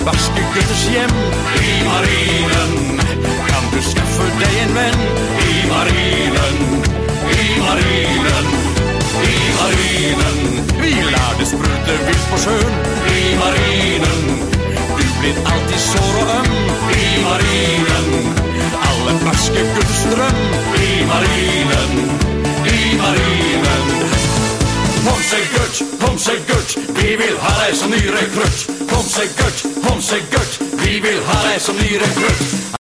barske gutteshjem. I marinen kan du skaffe deg en venn. I marinen, i marinen, i marinen. Vi lar det sprute vilt på sjøen. I marinen, du blir alltid sår og øm. I marinen, alle barske gutters drøm. I marinen, i marinen. Kom seg gutt, vi vil ha deg som ny rekrutt. Kom seg gutt, vi vil ha deg som ny rekrutt.